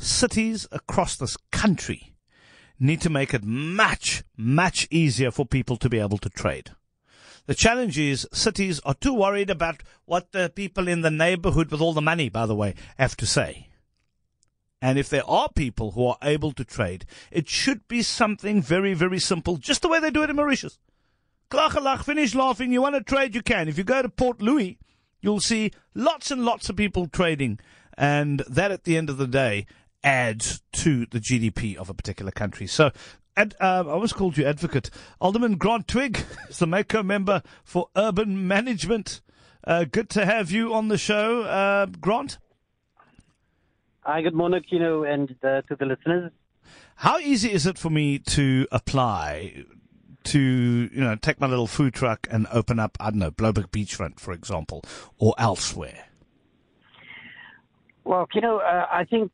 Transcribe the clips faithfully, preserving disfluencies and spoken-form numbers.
cities across this country need to make it much, much easier for people to be able to trade. The challenge is cities are too worried about what the people in the neighborhood with all the money, by the way, have to say. And if there are people who are able to trade, it should be something very, very simple, just the way they do it in Mauritius. Klachalach, finish laughing. You want to trade, you can. If you go to Port Louis, you'll see lots and lots of people trading. And that, at the end of the day, adds to the G D P of a particular country. So, ad, uh, I always called you advocate. Alderman Grant Twigg is the Mako member for urban management. Uh, good to have you on the show, uh, Grant. Hi, good morning, Kino, and uh, to the listeners. How easy is it for me to apply to, you know, take my little food truck and open up, I don't know, Bloberg Beachfront, for example, or elsewhere? Well, you know, uh, I think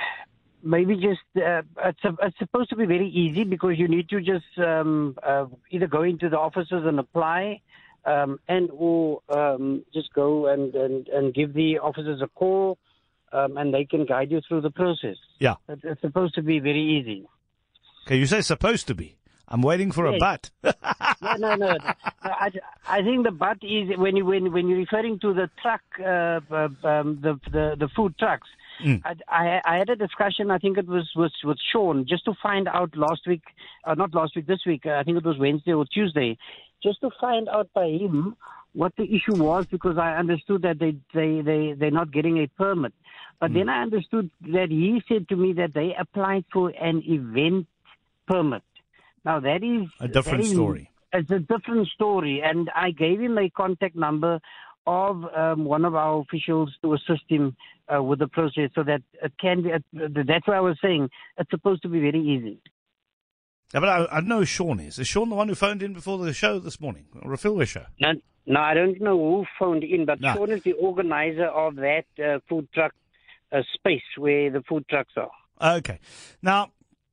maybe just uh, it's, a, it's supposed to be very easy because you need to just um, uh, either go into the offices and apply um, and or um, just go and, and, and give the officers a call. Um, and they can guide you through the process. Yeah. It's, it's supposed to be very easy. Okay, you say supposed to be. I'm waiting for yes. a but. no, no, no. no I, I think the but is when you when when you're referring to the truck, uh, um, the, the the food trucks. Mm. I, I I had a discussion. I think it was was with Sean just to find out last week, uh, not last week, this week. Uh, I think it was Wednesday or Tuesday, just to find out by him what the issue was, because I understood that they they they they're not getting a permit. But mm. then I understood that he said to me that they applied for an event permit. Now that is a different is, story. It's a different story, and I gave him a contact number of um, one of our officials to assist him uh, with the process, so that it can be. Uh, that's what I was saying. It's supposed to be very easy. Yeah, but I, I know Sean is. Is Sean the one who phoned in before the show this morning, or a Philway show? No, no, I don't know who phoned in, but no. Sean is the organizer of that uh, food truck uh, space where the food trucks are. Okay. Now,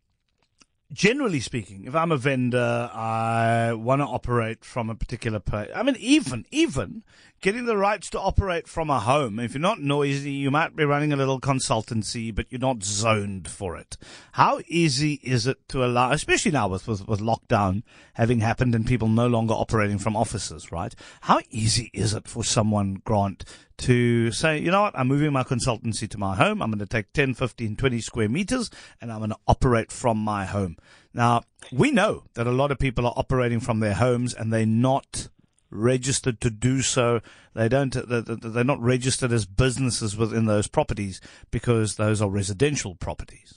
generally speaking, if I'm a vendor, I want to operate from a particular place. I mean, even, even getting the rights to operate from a home. If you're not noisy, you might be running a little consultancy, but you're not zoned for it. How easy is it to allow, especially now with, with, with lockdown having happened and people no longer operating from offices, right? How easy is it for someone, Grant, to say, you know what, I'm moving my consultancy to my home. I'm going to take ten, fifteen, twenty square meters and I'm going to operate from my home. Now, we know that a lot of people are operating from their homes and they're not registered to do so. They don't, they're not registered as businesses within those properties because those are residential properties.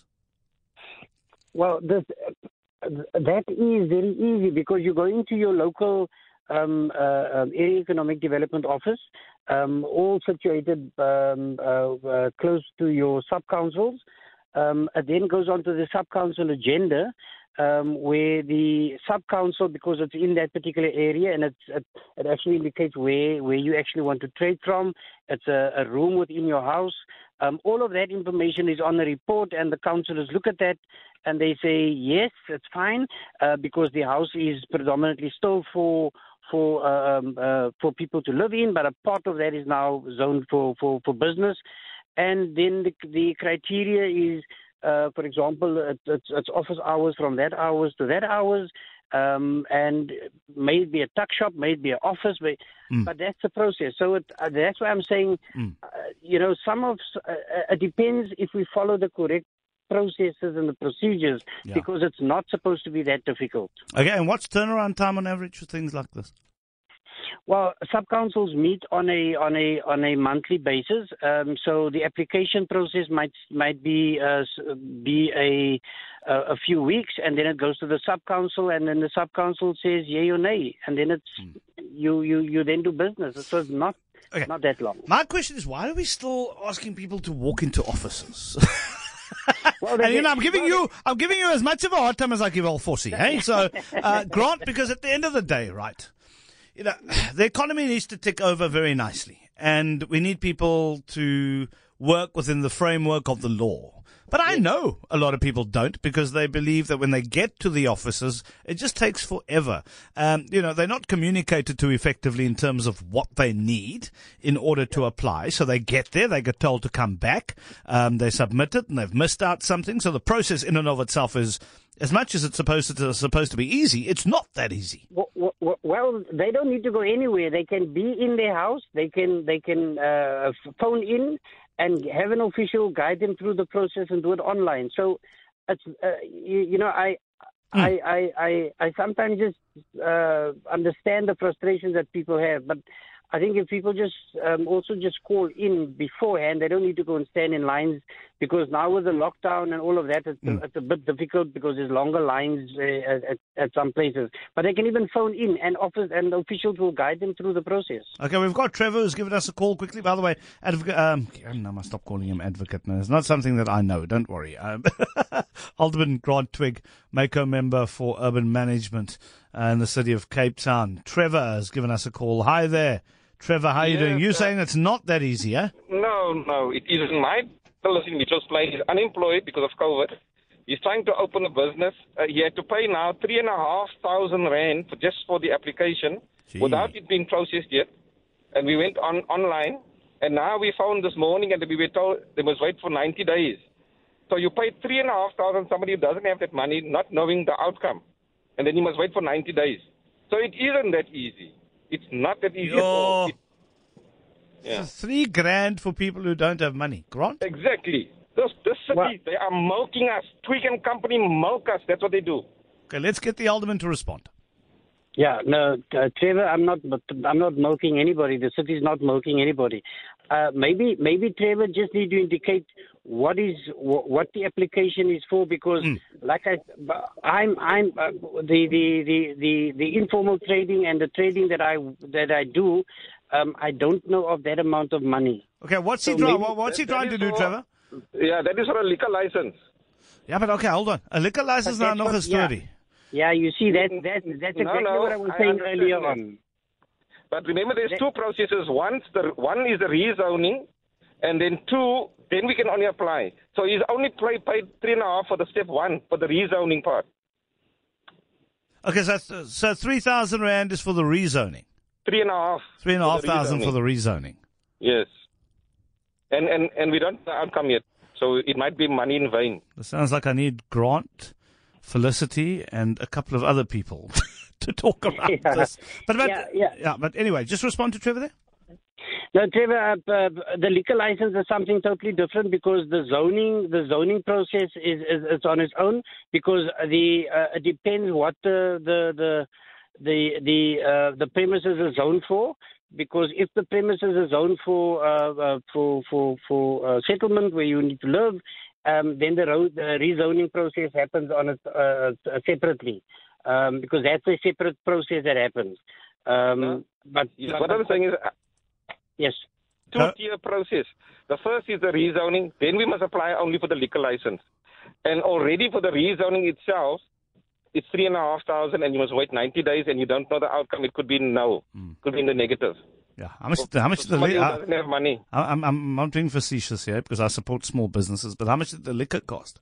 Well, this, that is very easy because you go into your local um, uh, area economic development office, um, all situated um, uh, uh, close to your sub-councils. Um, it then goes on to the sub-council agenda, um, where the sub-council, because it's in that particular area, and it's, it, it actually indicates where, where you actually want to trade from. It's a, a room within your house. Um, all of that information is on the report, and the councillors look at that, and they say, yes, it's fine, uh, because the house is predominantly still for for um, uh, for people to live in, but a part of that is now zoned for, for, for business. And then the, the criteria is, uh, for example, it, it's, it's office hours from that hours to that hours, um, and maybe a tuck shop, maybe an office, but, mm. but that's the process. So it, uh, that's why I'm saying, mm. uh, you know, some of uh, it depends if we follow the correct processes and the procedures, yeah. because it's not supposed to be that difficult. Okay, and what's turnaround time on average for things like this? Well, sub-councils meet on a on a on a monthly basis, um, so the application process might might be uh, be a a few weeks, and then it goes to the sub-council, and then the sub-council says yay or nay, and then it's hmm. you you you then do business. So it's not okay. not that long. My question is, why are we still asking people to walk into offices? Well, and you know, I'm giving well, you, I'm giving you as much of a hard time as I give old Fossey, hey? So, uh, Grant, because at the end of the day, right, you know, the economy needs to tick over very nicely, and we need people to work within the framework of the law. But I know a lot of people don't because they believe that when they get to the offices, it just takes forever. Um, you know, they're not communicated to effectively in terms of what they need in order to apply. So they get there, they get told to come back, um, they submit it, and they've missed out something. So the process in and of itself is, as much as it's supposed to, supposed to be easy, it's not that easy. Well, well, they don't need to go anywhere. They can be in their house. They can they can uh, phone in and have an official guide them through the process and do it online. So, it's uh, you, you know, I, mm. I, I, I, I sometimes just uh, understand the frustrations that people have, but I think if people just um, also just call in beforehand, they don't need to go and stand in lines, because now with the lockdown and all of that, it's, mm. it's a bit difficult because there's longer lines uh, at, at some places. But they can even phone in, and office and officials will guide them through the process. Okay, we've got Trevor who's given us a call quickly. By the way, advocate, um, I must stop calling him advocate now. It's not something that I know. Don't worry. Um, Alderman Grant Twigg, Mako member for urban management uh, in the city of Cape Town. Trevor has given us a call. Hi there. Trevor, how are you yes, doing? You're uh, saying it's not that easy, eh? No, no, it isn't. My fellow in Mitchell's Plain is unemployed because of COVID. He's trying to open a business. Uh, he had to pay now three and a half thousand rand for just for the application. Gee. Without it being processed yet. And we went on online, and now we found this morning, and we were told they must wait for ninety days. So you paid three and a half thousand somebody who doesn't have that money, not knowing the outcome, and then you must wait for ninety days. So it isn't that easy. It's not that easy at all. It, yeah. Three grand for people who don't have money. Grant? Exactly. This, this city, well, they are milking us. Twigg and Company milk us. That's what they do. Okay, let's get the alderman to respond. Yeah, no, uh, Trevor, I'm not. I'm not milking anybody. The city's not milking anybody. Uh, maybe, maybe Trevor just need to indicate what is what the application is for, because, mm. like I, I'm, I'm uh, the, the, the, the, the informal trading and the trading that I that I do. Um, I don't know of that amount of money. Okay, what's so he trying? What's he trying to do, for, Trevor? Yeah, that is for a liquor license. Yeah, but okay, hold on. A liquor license now nog 'n storie. Yeah. Yeah, you see, that, that, that's exactly no, no, what I was saying I earlier on. But remember, there's that, two processes. One, the, one is the rezoning, and then two, then we can only apply. So he's only play, paid three and a half for the step one, for the rezoning part. Okay, so, so three thousand rand is for the rezoning? Three and a half. Three and a half thousand for the rezoning? Yes. And, and, and we don't know the outcome yet, so it might be money in vain. It sounds like I need Grant, Felicity, and a couple of other people to talk about yeah. this. But, but, yeah, yeah. yeah, but anyway, just respond to Trevor there. No, Trevor, uh, uh, the liquor license is something totally different, because the zoning, the zoning process is, is, is on its own, because the uh, it depends what the the the the the, uh, the premises are zoned for. Because if the premises are zoned for uh, uh, for for for uh, settlement where you need to live, Um, then the, road, the rezoning process happens on it uh, separately, um, because that's a separate process that happens. Um, no. But yes, what I'm saying is, uh, yes, two-tier process. The first is the rezoning. Then we must apply only for the liquor license, and already for the rezoning itself, it's three and a half thousand, and you must wait ninety days, and you don't know the outcome. It could be no, mm. could be in the negative. Yeah, how much? How much? So the li- doesn't have money. I'm, I'm not being facetious here because I support small businesses, but how much did the liquor cost?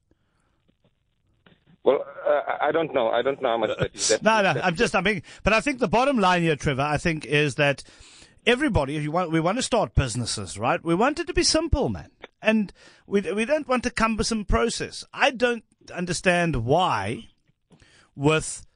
Well, uh, I don't know. I don't know how much that is. That, no, no, I'm just, I'm being, but I think the bottom line here, Trevor, I think is that everybody, if you want, we want to start businesses, right? We want it to be simple, man, and we we don't want a cumbersome process. I don't understand why, with.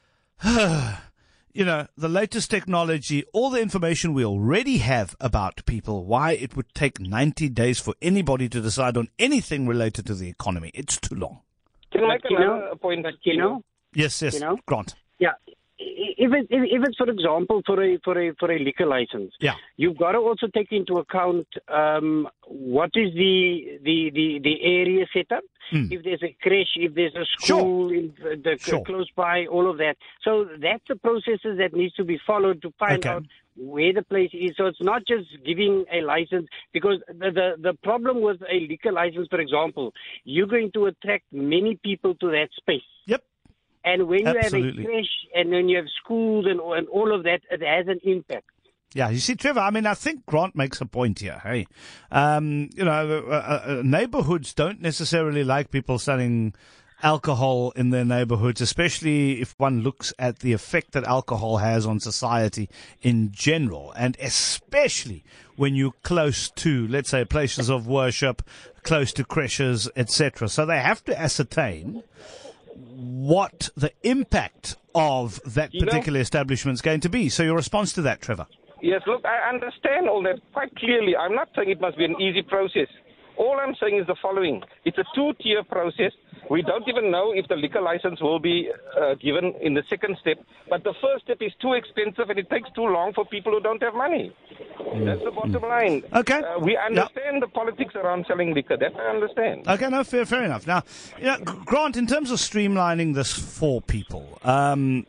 You know, the latest technology, all the information we already have about people, why it would take ninety days for anybody to decide on anything related to the economy. It's too long. Can I make but, another know, point? But, you know? Yes, yes, you know? Grant. Yeah. If, it, if, if it's, for example, for a for a for a liquor license, yeah, you've got to also take into account um, what is the the the, the area setup. Mm. If there's a creche, if there's a school sure. in the, sure. close by, all of that. So that's the processes that needs to be followed to find okay. out where the place is. So it's not just giving a license, because the, the the problem with a liquor license, for example, you're going to attract many people to that space. Yep. And when you Absolutely. have a creche and when you have schools and, and all of that, it has an impact. Yeah, you see, Trevor, I mean, I think Grant makes a point here. Hey, um, you know, uh, uh, neighborhoods don't necessarily like people selling alcohol in their neighborhoods, especially if one looks at the effect that alcohol has on society in general, and especially when you're close to, let's say, places of worship, close to creches, et cetera. So they have to ascertain what the impact of that You know- particular establishment is going to be. So your response to that, Trevor? Yes, look, I understand all that quite clearly. I'm not saying it must be an easy process. All I'm saying is the following. It's a two-tier process. We don't even know if the liquor license will be uh, given in the second step. But the first step is too expensive and it takes too long for people who don't have money. That's the bottom line. Okay. Uh, we understand the politics around selling liquor. That I understand. Okay, no, fair, fair enough. Now, you know, Grant, in terms of streamlining this for people, um,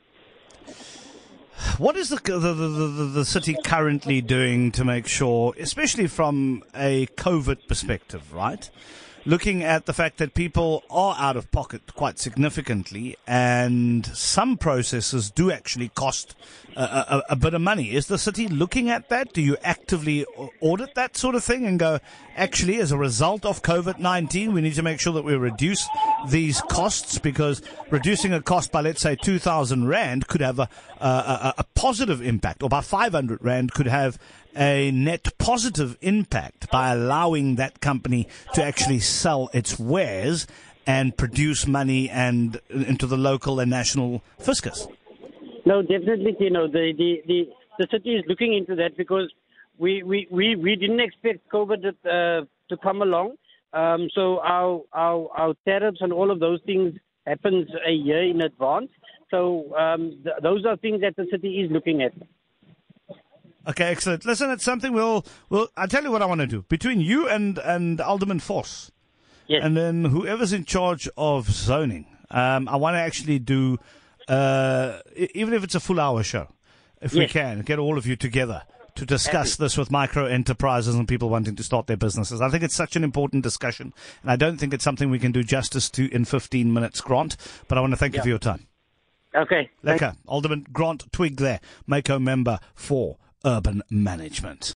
what is the, the, the, the, the city currently doing to make sure, especially from a COVID perspective, right? Looking at the fact that people are out of pocket quite significantly and some processes do actually cost a, a, a bit of money. Is the city looking at that? Do you actively audit that sort of thing and go, actually, as a result of COVID nineteen, we need to make sure that we reduce these costs, because reducing a cost by, let's say, two thousand Rand could have a, a, a positive impact, or by five hundred Rand could have a net positive impact by allowing that company to actually sell its wares and produce money and into the local and national fiscus. No, definitely, you know, the, the, the, the city is looking into that because we, we, we, we didn't expect COVID uh, to come along. Um, so our, our, our tariffs and all of those things happens a year in advance. So um, th- those are things that the city is looking at. Okay, excellent. Listen, it's something we'll, we'll, I'll tell you what I want to do. Between you and, and Alderman Force, Yes. and then whoever's in charge of zoning, um, I want to actually do, uh, e- even if it's a full hour show, if we Yes. can, get all of you together to discuss this with micro enterprises and people wanting to start their businesses. I think it's such an important discussion, and I don't think it's something we can do justice to in fifteen minutes, Grant, but I want to thank you Yeah. for your time. Okay. Thank- Lekker. Alderman Grant Twig there, Mako member for Urban Management.